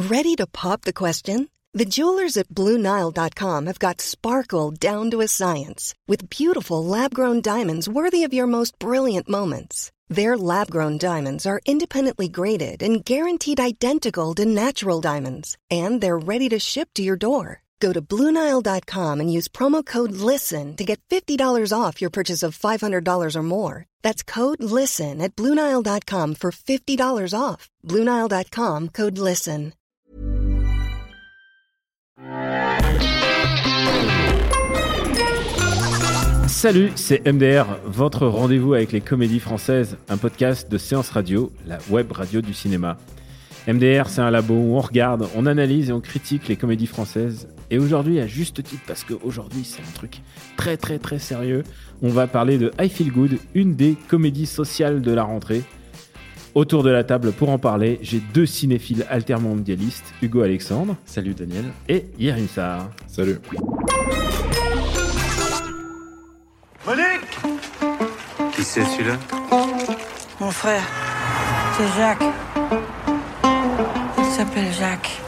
Ready to pop the question? The jewelers at BlueNile.com have got sparkle down to a science with beautiful lab-grown diamonds worthy of your most brilliant moments. Their lab-grown diamonds are independently graded and guaranteed identical to natural diamonds, and they're ready to ship to your door. Go to BlueNile.com and use promo code LISTEN to get $50 off your purchase of $500 or more. That's code LISTEN at BlueNile.com for $50 off. BlueNile.com, code LISTEN. Salut, c'est MDR, votre rendez-vous avec les comédies françaises, un podcast de Séance Radio, la web radio du cinéma. MDR, c'est un labo où on regarde, on analyse et on critique les comédies françaises. Et aujourd'hui, à juste titre, parce qu'aujourd'hui, c'est un truc très très très sérieux, on va parler de I Feel Good, une des comédies sociales de la rentrée. Autour de la table pour en parler, j'ai deux cinéphiles altermondialistes, Hugo Alexandre. Salut Daniel. Et Yerim Sarr. Salut. Monique! Qui c'est celui-là? Mon frère, c'est Jacques. Il s'appelle Jacques.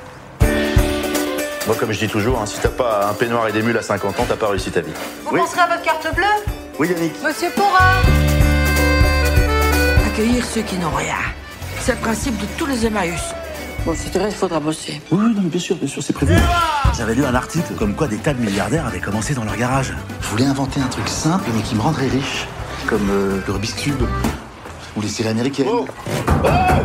Moi, comme je dis toujours, si t'as pas un peignoir et des mules à 50 ans, t'as pas réussi ta vie. Vous penserez à votre carte bleue? Oui, Yannick. Monsieur Pora. Accueillir ceux qui n'ont rien. C'est le principe de tous les Emmaüs. Bon, si tu restes, il faudra bosser. Oui, non, mais bien sûr, c'est prévu. J'avais lu un article comme quoi des tas de milliardaires avaient commencé dans leur garage. Je voulais inventer un truc simple, mais qui me rendrait riche. Comme le Rubik's Cube. Ou les séries américaines. À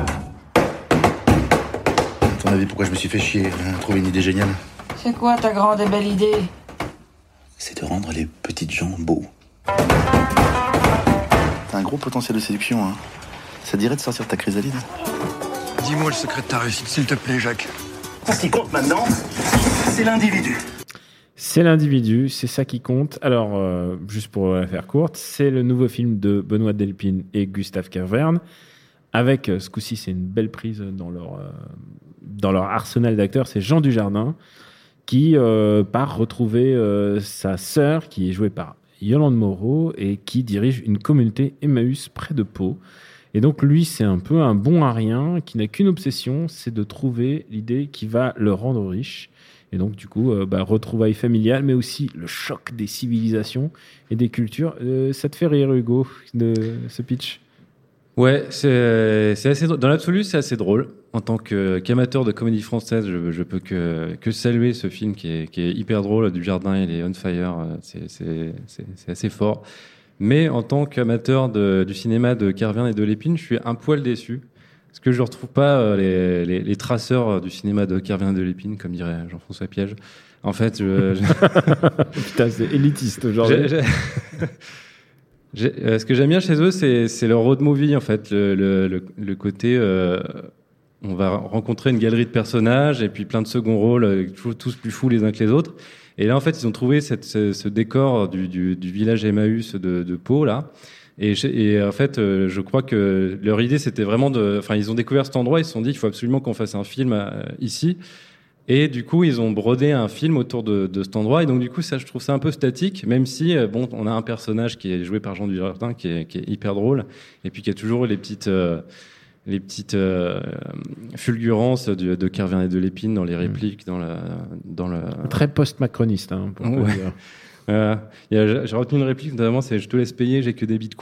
ton avis, pourquoi je me suis fait chier à trouver une idée géniale? C'est quoi ta grande et belle idée? C'est de rendre les petites gens beaux. T'as un gros potentiel de séduction, hein. Ça te dirait de sortir de ta chrysalide? Dis-moi le secret de ta réussite, s'il te plaît, Jacques. Ce qui compte maintenant, c'est l'individu. C'est l'individu, c'est ça qui compte. Alors, juste pour la faire courte, c'est le nouveau film de Benoît Delpine et Gustave Caverne. Avec, ce coup-ci, c'est une belle prise dans leur arsenal d'acteurs. C'est Jean Dujardin qui part retrouver sa sœur, qui est jouée par Yolande Moreau, et qui dirige une communauté Emmaüs près de Pau. Et donc, lui, c'est un peu un bon à rien qui n'a qu'une obsession, c'est de trouver l'idée qui va le rendre riche. Et donc, du coup, retrouvailles familiales, mais aussi le choc des civilisations et des cultures. Ça te fait rire, Hugo, de ce pitch? Ouais, c'est assez drôle. Dans l'absolu, c'est assez drôle. En tant qu'amateur de comédie française, je peux que saluer ce film qui est hyper drôle. Dujardin, il est on fire. C'est assez fort. Mais en tant qu'amateur du cinéma de Caverne et de Lépine, je suis un poil déçu. Parce que je ne retrouve pas les traceurs du cinéma de Caverne et de Lépine, comme dirait Jean-François Piège. En fait, Putain, c'est élitiste aujourd'hui. Ce que j'aime bien chez eux, c'est leur road movie, en fait. Le côté... on va rencontrer une galerie de personnages et puis plein de seconds rôles, tous plus fous les uns que les autres. Et là, en fait, ils ont trouvé ce décor du village Emmaüs de Pau, là. Et en fait, je crois que leur idée, c'était vraiment ils ont découvert cet endroit, ils se sont dit, il faut absolument qu'on fasse un film ici. Et du coup, ils ont brodé un film autour de cet endroit. Et donc, du coup, ça, je trouve ça un peu statique, même si, on a un personnage qui est joué par Jean Dujardin, qui est hyper drôle. Et puis, qui a toujours les petites fulgurances de Caverne et de Lépine dans les répliques, dans le... Très post-macroniste, hein, pour le dire. J'ai retenu une réplique, notamment, c'est « Je te laisse payer, j'ai que des bitcoins ».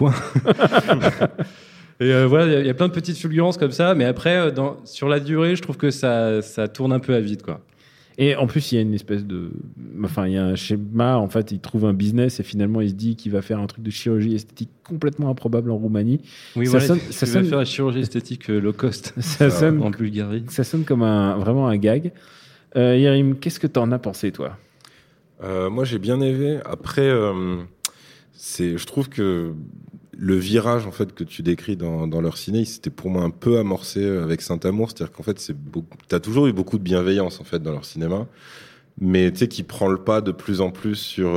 Et voilà, il y a plein de petites fulgurances comme ça, mais après, sur la durée, je trouve que ça tourne un peu à vide, quoi. Et en plus, il y a une espèce de... Enfin, il y a un schéma, en fait, il trouve un business et finalement, il se dit qu'il va faire un truc de chirurgie esthétique complètement improbable en Roumanie. Oui, ça voilà, sonne, va faire la chirurgie esthétique low cost en Bulgarie. Ça sonne comme vraiment un gag. Yerim, qu'est-ce que t'en as pensé, toi? Moi, j'ai bien aimé. Après, je trouve que le virage en fait que tu décris dans leur ciné, c'était pour moi un peu amorcé avec Saint-Amour, c'est-à-dire qu'en fait t'as toujours eu beaucoup de bienveillance en fait dans leur cinéma, mais tu sais qui prend le pas de plus en plus sur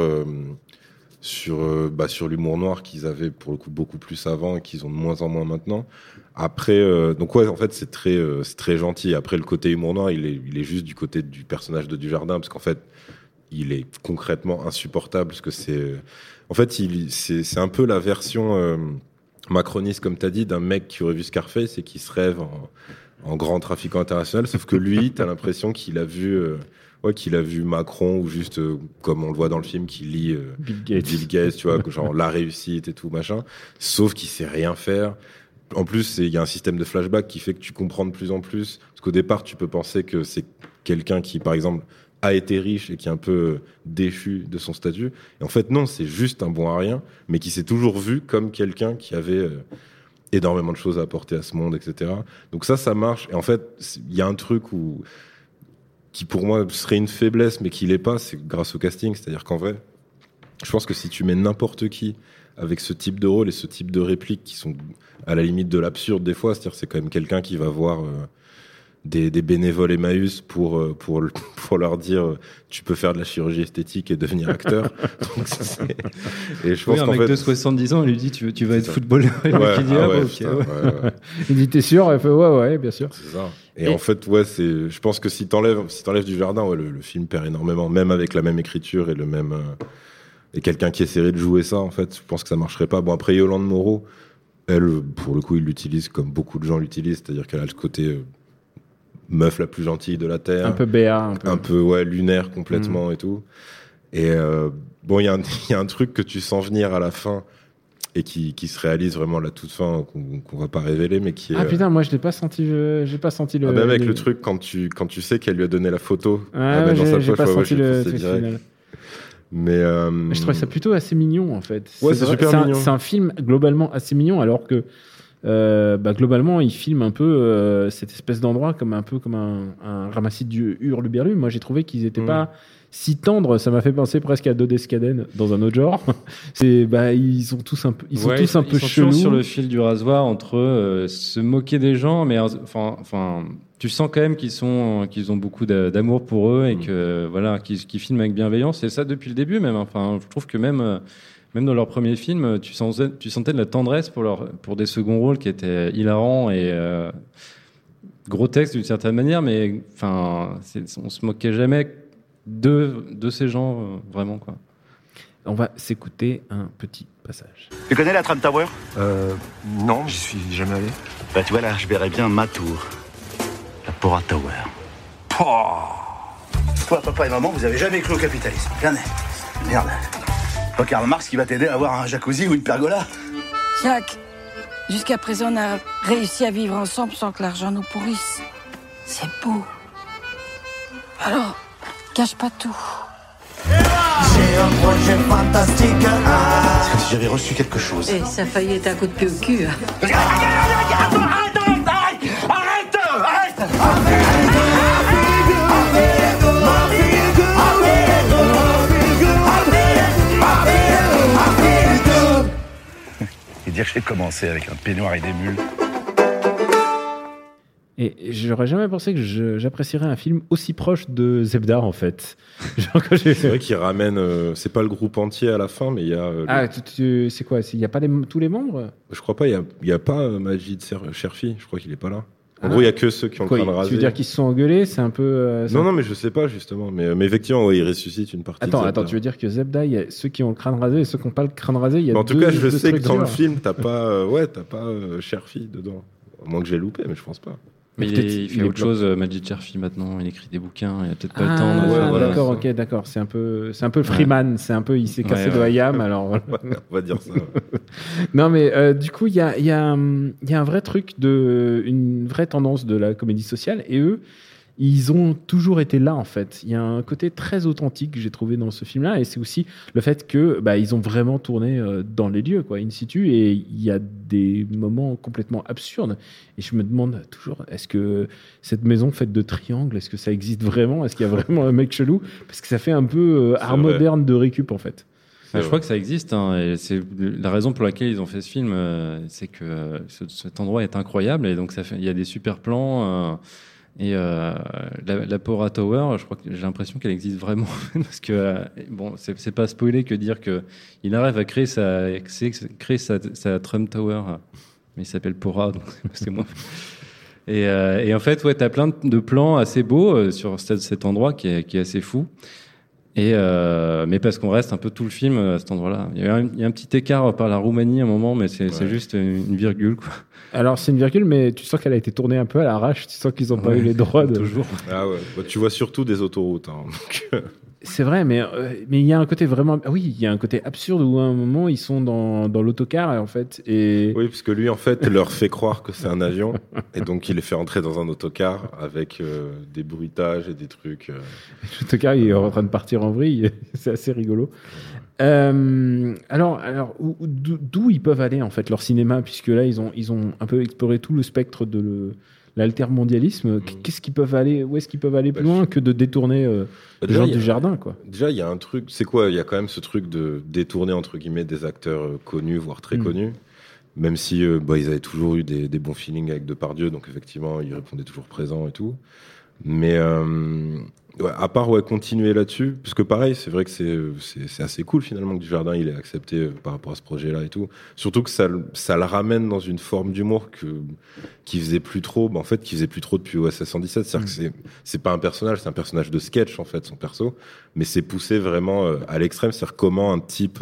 l'humour noir qu'ils avaient pour le coup beaucoup plus avant et qu'ils ont de moins en moins maintenant. Après, donc ouais, en fait c'est très gentil. Après le côté humour noir, il est juste du côté du personnage de Dujardin, parce qu'en fait il est concrètement insupportable, parce que c'est un peu la version macroniste, comme tu as dit, d'un mec qui aurait vu Scarface et qui se rêve en grand trafiquant international, sauf que lui, t'as l'impression qu'il a vu Macron, ou juste, comme on le voit dans le film, qu'il lit Bill Gates, tu vois, genre la réussite et tout, machin, sauf qu'il sait rien faire. En plus, il y a un système de flashback qui fait que tu comprends de plus en plus, parce qu'au départ, tu peux penser que c'est quelqu'un qui, par exemple, a été riche et qui est un peu déchu de son statut. Et en fait, non, c'est juste un bon à rien, mais qui s'est toujours vu comme quelqu'un qui avait énormément de choses à apporter à ce monde, etc. Donc ça marche. Et en fait, il y a un truc qui pour moi serait une faiblesse, mais qui l'est pas, c'est grâce au casting. C'est-à-dire qu'en vrai, je pense que si tu mets n'importe qui avec ce type de rôle et ce type de répliques qui sont à la limite de l'absurde des fois, c'est-à-dire c'est quand même quelqu'un qui va voir des bénévoles Emmaüs pour leur dire tu peux faire de la chirurgie esthétique et devenir acteur. Donc et je pense un qu'en mec fait, de 70 ans, il lui dit tu vas être footballeur. Ouais. Il dit t'es sûr? Il fait ouais, bien sûr. C'est ça. Et en fait, je pense que si t'enlèves du jardin, le film perd énormément, même avec la même écriture et le même et quelqu'un qui essaierait de jouer ça, en fait, je pense que ça marcherait pas. Bon, après Yolande Moreau, elle, pour le coup, il l'utilise comme beaucoup de gens l'utilisent, c'est-à-dire qu'elle a le côté meuf la plus gentille de la Terre. Un peu béat. Un peu lunaire complètement et tout. Et bon, il y a un truc que tu sens venir à la fin et qui se réalise vraiment à la toute fin, qu'on va pas révéler, mais qui est... Ah putain, moi je l'ai pas senti, j'ai pas senti le... même avec le truc, quand tu sais qu'elle lui a donné la photo, dans sa poche, pas senti le truc final. Mais je trouvais ça plutôt assez mignon en fait. Ouais, c'est super mignon. C'est un film globalement assez mignon, alors que globalement, il filme un peu cette espèce d'endroit comme un ramassis de hurluberlus. Moi, j'ai trouvé qu'ils n'étaient pas si tendres. Ça m'a fait penser presque à Dodescaden dans un autre genre. Ils sont tous un peu, ils sont chelous. Sur le fil du rasoir entre se moquer des gens, mais enfin, tu sens quand même qu'ils ont beaucoup d'amour pour eux et que voilà, qu'ils filment avec bienveillance. Et ça depuis le début même. Enfin, je trouve que même dans leur premier film, tu sentais de la tendresse pour des seconds rôles qui étaient hilarants et grotesques d'une certaine manière, mais enfin, on se moquait jamais de ces gens, vraiment, quoi. On va s'écouter un petit passage. Tu connais la Trump Tower? Non, j'y suis jamais allé. Bah tu vois là, je verrais bien ma tour. La Pora Tower. Toi, papa et maman, vous avez jamais cru au capitalisme. Rien. Merde. Pas Karl Marx qui va t'aider à avoir un jacuzzi ou une pergola. Jacques, jusqu'à présent, on a réussi à vivre ensemble sans que l'argent nous pourrisse. C'est beau. Alors, cache pas tout. J'ai un projet fantastique. C'est comme si j'avais reçu quelque chose. Et ça a failli être un coup de pied au cul. Et dire que j'ai commencé avec un peignoir et des mules. Et j'aurais jamais pensé que j'apprécierais un film aussi proche de Zebda, en fait. C'est vrai qu'il ramène... c'est pas le groupe entier à la fin, mais il y a... c'est quoi? Il n'y a pas tous les membres? Je crois pas. Il y a pas Majid Cherfi. Je crois qu'il est pas là. En gros, il y a que ceux qui ont le crâne rasé. Tu veux dire qu'ils se sont engueulés? C'est un peu... Non, mais je sais pas, justement. Mais effectivement, il ressuscite une partie de Zebda. Attends, tu veux dire que Zebda, il y a ceux qui ont le crâne rasé et ceux qui n'ont pas le crâne rasé, il y a en tout cas, je sais que dans le structures. film, t'as pas Cherfi dedans. Au moins que j'ai loupé, mais je pense pas. Mais il fait autre chose, Majid Cherfi, maintenant. Il écrit des bouquins, il a peut-être pas le temps. D'accord. C'est un peu Freeman. C'est un peu, il s'est cassé de Hayam, alors. On va dire ça. Non, mais du coup, il y a un vrai truc une vraie tendance de la comédie sociale, et eux, ils ont toujours été là, en fait. Il y a un côté très authentique que j'ai trouvé dans ce film-là, et c'est aussi le fait que ils ont vraiment tourné dans les lieux, quoi, in situ, et il y a des moments complètement absurdes. Et je me demande toujours, est-ce que cette maison faite de triangles, est-ce que ça existe vraiment? Est-ce qu'il y a vraiment un mec chelou? Parce que ça fait un peu art moderne de récup, en fait. Je crois que ça existe, et c'est la raison pour laquelle ils ont fait ce film, c'est que cet endroit est incroyable, et donc il y a des super plans. Et la Pora Tower, je crois que j'ai l'impression qu'elle existe vraiment, parce que c'est pas spoiler que dire que il arrive à créer sa Trump Tower, mais il s'appelle Pora, donc c'est moi. Et en fait, t'as plein de plans assez beaux sur cet endroit qui est assez fou. Mais parce qu'on reste un peu tout le film à cet endroit-là. Il y a un petit écart par la Roumanie à un moment, mais c'est juste une virgule, quoi. Alors, c'est une virgule, mais tu sens qu'elle a été tournée un peu à l'arrache. Tu sens qu'ils n'ont pas eu les droits de... Toujours. Ah ouais. Bah, tu vois surtout des autoroutes. Hein, donc... C'est vrai, mais il y a un côté vraiment... Ah oui, il y a un côté absurde où à un moment, ils sont dans l'autocar, en fait. Et... Oui, parce que lui, en fait, leur fait croire que c'est un avion. Et donc, il les fait entrer dans un autocar avec des bruitages et des trucs. L'autocar, il est en train de partir en vrille. C'est assez rigolo. Alors d'où ils peuvent aller, en fait, leur cinéma, puisque là, ils ont un peu exploré tout le spectre de l'altermondialisme. Qu'est-ce qu'ils peuvent aller, où est-ce qu'ils peuvent aller plus loin que de détourner les gens du jardin, quoi. Déjà, il y a un truc, c'est quoi? Il y a quand même ce truc de détourner, entre guillemets, des acteurs connus, voire très connus. Même si ils avaient toujours eu des bons feelings avec Depardieu, donc effectivement, ils répondaient toujours présents et tout. Mais à part continuer là-dessus, parce que pareil, c'est vrai que c'est assez cool finalement que Dujardin il ait accepté par rapport à ce projet-là et tout. Surtout que ça le ramène dans une forme d'humour qui faisait plus trop, qui faisait plus trop depuis OSS 117. C'est-à-dire que c'est pas un personnage, c'est un personnage de sketch en fait, son perso, mais c'est poussé vraiment à l'extrême. C'est-à-dire comment un type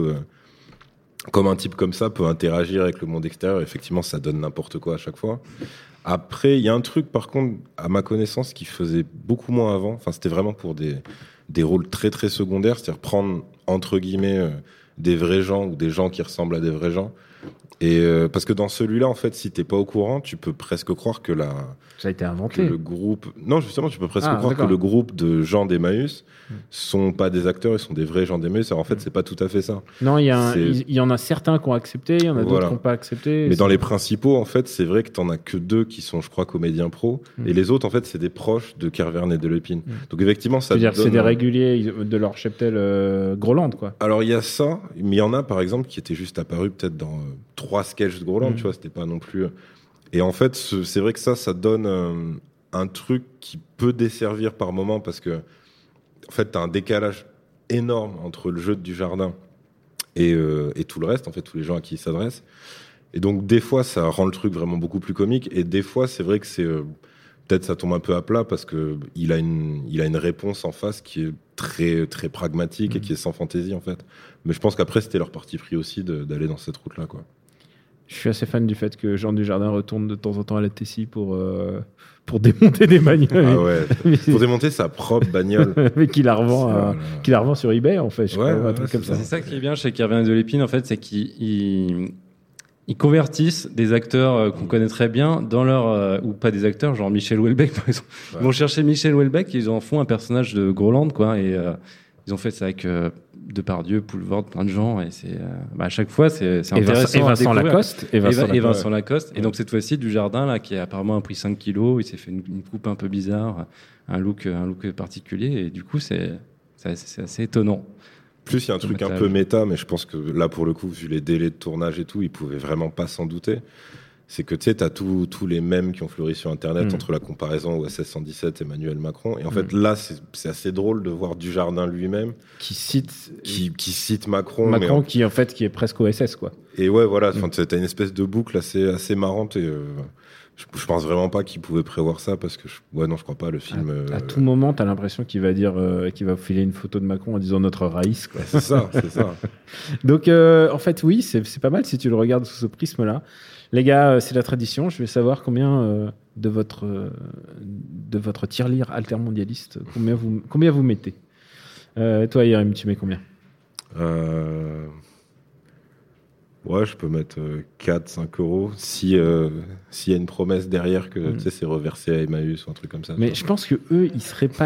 comme ça peut interagir avec le monde extérieur. Effectivement, ça donne n'importe quoi à chaque fois. Après, il y a un truc, par contre, à ma connaissance, qui faisait beaucoup moins avant. Enfin, c'était vraiment pour des rôles très, très secondaires. C'est-à-dire prendre, entre guillemets, des vrais gens ou des gens qui ressemblent à des vrais gens. Et parce que dans celui-là, en fait, si t'es pas au courant, tu peux presque croire que ça a été inventé. Que le groupe... Non, justement, tu peux presque croire que le groupe de gens d'Emmaüs sont pas des acteurs, ils sont des vrais gens d'Emmaüs. Alors en fait, c'est pas tout à fait ça. Non, il y en a certains qui ont accepté, il y en a d'autres qui n'ont pas accepté. Mais dans les principaux, en fait, c'est vrai que t'en as que 2 qui sont, je crois, comédiens pro. Et les autres, en fait, c'est des proches de Kervern et de Lépine. Donc effectivement, ça donne... C'est des réguliers de leur cheptel Groland, quoi. Alors il y a ça, mais il y en a, par exemple, qui étaient juste apparus peut-être dans 3 sketchs de Groland, tu vois, c'était pas non plus... Et en fait, c'est vrai que ça donne un truc qui peut desservir par moment parce que, en fait, t'as un décalage énorme entre le jeu de Dujardin et tout le reste, en fait, tous les gens à qui il s'adresse. Et donc, des fois, ça rend le truc vraiment beaucoup plus comique. Et des fois, c'est vrai que peut-être ça tombe un peu à plat parce que il a une réponse en face qui est très, très pragmatique et qui est sans fantaisie, en fait. Mais je pense qu'après, c'était leur parti pris aussi d'aller dans cette route-là, quoi. Je suis assez fan du fait que Jean Dujardin retourne de temps en temps à la Tessie pour démonter des bagnoles. Ah ouais, pour démonter sa propre bagnole. Mais qu'il la revend sur eBay, en fait. Un truc comme ça. C'est ça qui est bien chez Kervern et de Lépine, en fait, c'est qu'ils convertissent des acteurs qu'on connaît très bien dans leur... ou pas des acteurs, genre Michel Houellebecq, par exemple. Ouais. Ils vont chercher Michel Houellebecq et ils en font un personnage de Groland, quoi. Et ils ont fait ça avec... Depardieu, Poulvord, plein de gens, et c'est à chaque fois c'est intéressant. Et Vincent Lacoste. Et Vincent Lacoste. Et donc cette fois-ci Dujardin là qui a apparemment pris 5 kilos, il s'est fait une coupe un peu bizarre, un look particulier, et du coup c'est assez étonnant. Plus il y a un truc un peu méta, mais je pense que là pour le coup vu les délais de tournage et tout, ils pouvaient vraiment pas s'en douter. C'est que tu sais, t'as tous les mèmes qui ont fleuri sur Internet entre la comparaison OSS 117 et Emmanuel Macron. Et en fait, là, c'est assez drôle de voir Dujardin lui-même qui cite Macron. Macron qui est presque OSS, quoi. Et ouais, voilà, t'as une espèce de boucle assez marrante. Et je pense vraiment pas qu'il pouvait prévoir ça parce que je crois pas. Le film. À tout moment, t'as l'impression qu'il va dire, qu'il va filer une photo de Macron en disant notre raïs, quoi. C'est ça. Donc, en fait, oui, c'est pas mal si tu le regardes sous ce prisme-là. Les gars, c'est la tradition. Je vais savoir combien de votre tirelire altermondialiste, combien vous mettez. Toi, Yerim, tu mets combien? Ouais, je peux mettre 4-5 euros s'il y a une promesse derrière que c'est reversé à Emmaüs ou un truc comme ça. Mais je pense que eux, ils seraient pas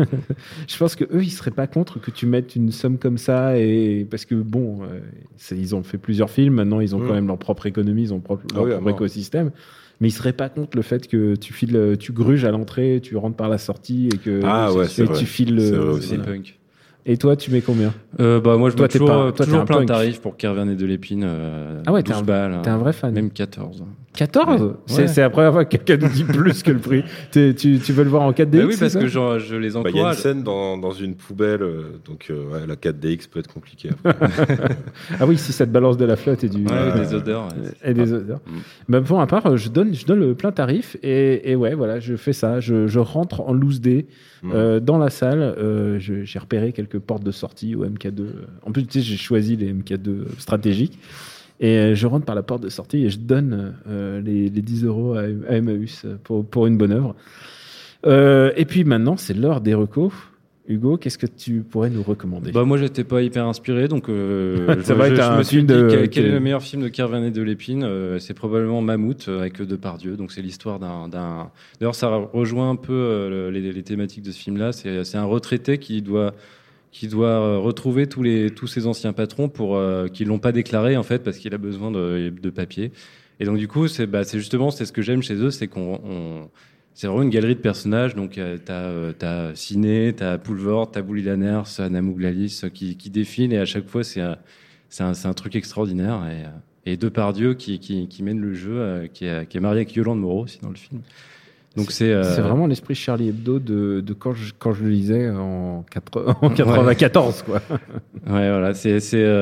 contre que tu mettes une somme comme ça, et parce que bon, ils ont fait plusieurs films, maintenant ils ont quand même leur propre économie, ils ont leur propre écosystème. Mais ils seraient pas contre le fait que tu gruges à l'entrée, tu rentres par la sortie et que tu files c'est punk. Et toi, tu mets combien? Moi, je mets toujours plein de tarifs pour Kervern et de Lépine. 12 balles. T'es un vrai fan. Même 14. 14 Ouais. C'est la première fois que quelqu'un nous dit plus que le prix. Tu veux le voir en 4DX? Oui, parce que je les encourage. Il y a une scène dans une poubelle, donc la 4DX peut être compliquée. Ah oui, si ça te balance de la flotte et des odeurs. Et des odeurs. Bah, pour ma part, je donne le plein tarif et ouais, voilà, je fais ça. Je rentre en loose day dans la salle. J'ai repéré quelques portes de sortie au MK2. En plus, tu sais, j'ai choisi les MK2 stratégiques. Et je rentre par la porte de sortie et je donne les 10 € à Emmaüs pour une bonne œuvre. Et puis maintenant, c'est l'heure des recos. Hugo, qu'est-ce que tu pourrais nous recommander? Moi, j'étais pas hyper inspiré, donc ça va être je me suis dit quel est le meilleur film de Kerven et de Lépine. C'est probablement Mammouth avec Depardieu. Donc c'est l'histoire d'un. D'ailleurs, ça rejoint un peu les thématiques de ce film-là. C'est un retraité qui doit retrouver tous ses anciens patrons qui l'ont pas déclaré en fait parce qu'il a besoin de papier. Et donc du coup, c'est justement ce que j'aime chez eux, c'est c'est vraiment une galerie de personnages. Donc t'as Ciné, t'as Poulvord, t'as Bouli Lanners, Anna Mouglalis qui défilent et à chaque fois c'est un truc extraordinaire. Et Depardieu qui mène le jeu, qui est marié avec Yolande Moreau aussi dans le film. Donc c'est vraiment l'esprit Charlie Hebdo de quand je le lisais en 94 quoi. Ouais, voilà, c'est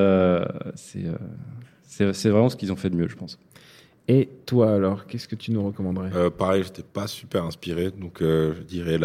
vraiment ce qu'ils ont fait de mieux, je pense. Et toi alors, qu'est-ce que tu nous recommanderais? Pareil, j'étais pas super inspiré, donc je dirais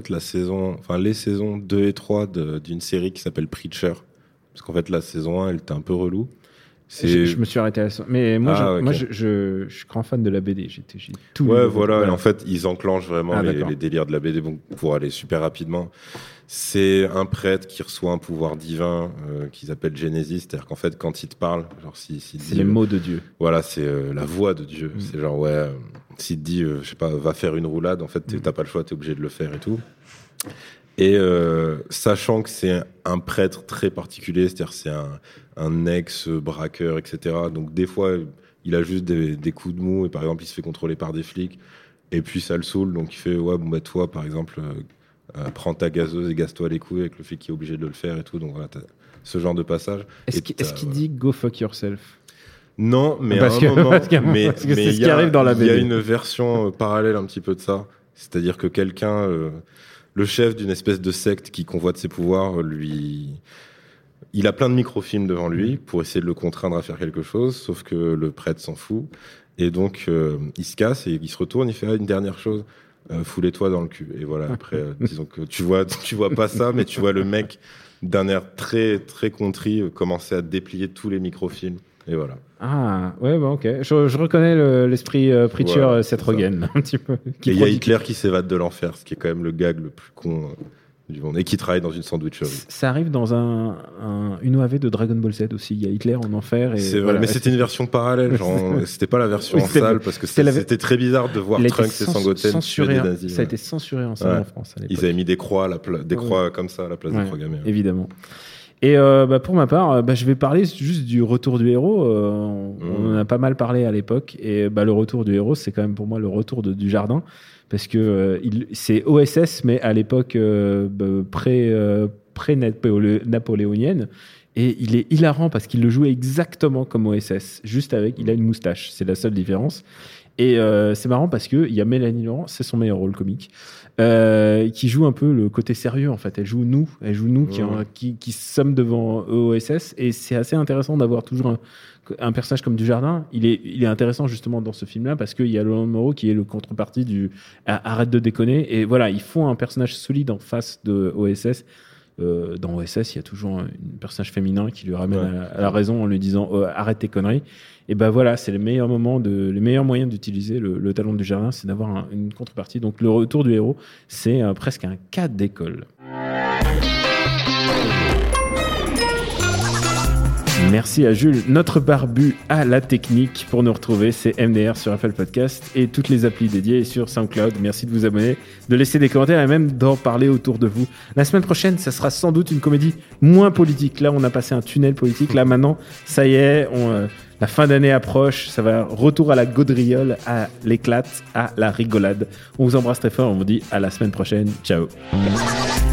les saisons 2 et 3 d'une série qui s'appelle Preacher, parce qu'en fait la saison 1 elle était un peu relou. Je me suis arrêté à ça. Mais moi, moi je suis grand fan de la BD. J'ai tout. Ouais, voilà. Et en fait, ils enclenchent vraiment les délires de la BD. Bon, pour aller super rapidement, c'est un prêtre qui reçoit un pouvoir divin qu'ils appellent Genesis. C'est-à-dire qu'en fait, quand il te parle, genre c'est les mots de Dieu. Voilà, c'est la voix de Dieu. C'est genre s'il te dit, je sais pas, va faire une roulade. En fait, t'as pas le choix, t'es obligé de le faire et tout. Et sachant que c'est un prêtre très particulier, c'est-à-dire c'est un ex-braqueur, etc. Donc des fois, il a juste des coups de mou et par exemple, il se fait contrôler par des flics et puis ça le saoule. Donc il fait toi, par exemple, prends ta gazeuse et gaze-toi les couilles avec le flic qui est obligé de le faire et tout. Donc voilà, t'as ce genre de passage. Est-ce qu'il dit go fuck yourself? Non, mais à un moment, mais c'est ce qui arrive dans la BD. Il y a une version parallèle un petit peu de ça. C'est-à-dire que quelqu'un, le chef d'une espèce de secte qui convoite ses pouvoirs, il a plein de microfilms devant lui pour essayer de le contraindre à faire quelque chose, sauf que le prêtre s'en fout. Et donc, il se casse et il se retourne, il fait une dernière chose, foulez-toi dans le cul. Et voilà, après, disons que tu vois pas ça, mais tu vois le mec d'un air très, très contrit commencer à déplier tous les microfilms. Et voilà. Ah, ouais, ok. Je reconnais l'esprit Preacher, Seth Rogen, un petit peu. Et il y a Hitler qui s'évade de l'enfer, ce qui est quand même le gag le plus con du monde, et qui travaille dans une sandwicherie. Ça arrive dans une OAV de Dragon Ball Z aussi. Il y a Hitler en enfer. C'est vrai, mais c'était une version parallèle. C'était pas la version en salle, parce que c'était très bizarre de voir Trunks et Sangoten tuer des nazis. Ça a été censuré en salle en France à l'époque. Ils avaient mis des croix comme ça à la place des croix gammées. Évidemment. Et pour ma part, je vais parler juste du retour du héros. On en a pas mal parlé à l'époque. Et le retour du héros, c'est quand même pour moi le retour du Jardin. Parce que c'est OSS, mais à l'époque pré-napoléonienne. Et il est hilarant parce qu'il le jouait exactement comme OSS. Juste il a une moustache. C'est la seule différence. Et c'est marrant parce qu'il y a Mélanie Laurent, c'est son meilleur rôle comique. Qui joue un peu le côté sérieux en fait. Elle joue nous qui sommes devant OSS, et c'est assez intéressant d'avoir toujours un personnage comme Dujardin. Il est intéressant justement dans ce film-là parce qu'il y a Yolande Moreau qui est le contrepartie du arrête de déconner, et voilà, ils font un personnage solide en face de OSS. Dans OSS, il y a toujours un personnage féminin qui lui ramène à la raison en lui disant arrête tes conneries. Et voilà, c'est les meilleurs moyens d'utiliser le talent du Jardin, c'est d'avoir une contrepartie. Donc le retour du héros, c'est presque un cas d'école. Merci à Jules, notre barbu à la technique. Pour nous retrouver, c'est MDR sur Apple Podcast et toutes les applis dédiées sur SoundCloud. Merci de vous abonner, de laisser des commentaires et même d'en parler autour de vous. La semaine prochaine, ça sera sans doute une comédie moins politique. Là, on a passé un tunnel politique. Là, maintenant, ça y est, la fin d'année approche. Ça va retour à la gaudriole, à l'éclate, à la rigolade. On vous embrasse très fort. On vous dit à la semaine prochaine. Ciao.